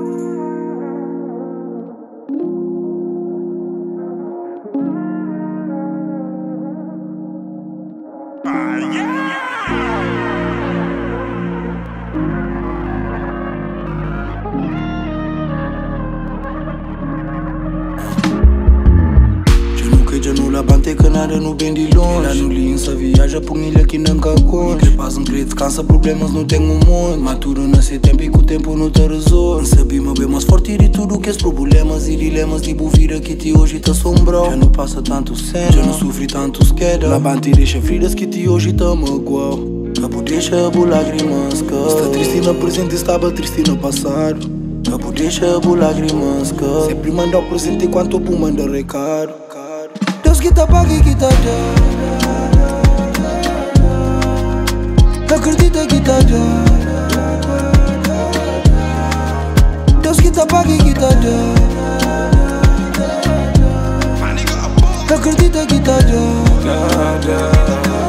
Já não labante que nada no bem de longe. Lá no linha viaja por ilha que nunca conta. Paz não crê, descansa, problemas não tem um monte. Maturo nesse tempo e que o tempo não te resolve. Sabemos bem mais forte de tudo que os problemas e dilemas de vida que te hoje te assombrou. Já não passa tanto cena, já não sofre tantos quedas. Labante deixa feridas que te hoje te magoou. Cabo deixa lágrimas que está triste no presente, estava triste no passado. Cabo deixa lágrimas que sempre manda o presente enquanto o manda recado. Deus que tá paga e que tá dando, acredita que tá dando. Deus que tá paga e que tá dando, acredita que tá dando.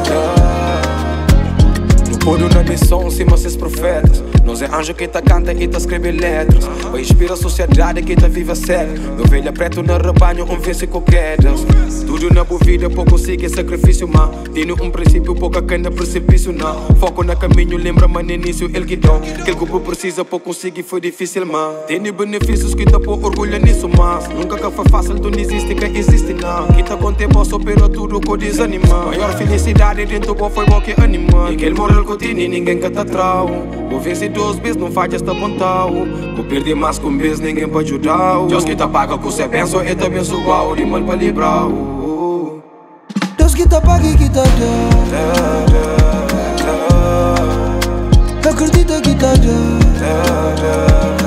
Pôr na missão, sim, mas esses profetas. Nós é anjo que tá canta e tá escreve letras. Vai inspira a sociedade que tá viva sério. Ovelha preto no rebanho, vence com quedas. Tudo na boa vida, pouco consigo sacrifício, mas tem um princípio, pouca cana precipício, não. Foco no caminho, lembra-me no início, ele que dá. Aquele que precisa, pouco conseguir, foi difícil, mas tem benefícios que tá por orgulho nisso, mas nunca que foi fácil, tu não existe, que existe, não. Que tá com tempo, supera tudo com desanima. Maior felicidade dentro do foi bom que anima. E aquele moral que tem, ninguém que tá trau. Vou vencer 2 vezes, não faz esta pontal. Vou perder mais que 1 vez, ninguém pra ajudar. Deus que tá paga com você benção, e tá abençoado, de mal pra livrar. Deus que tá paga e que tá dando, acredita que tá dando.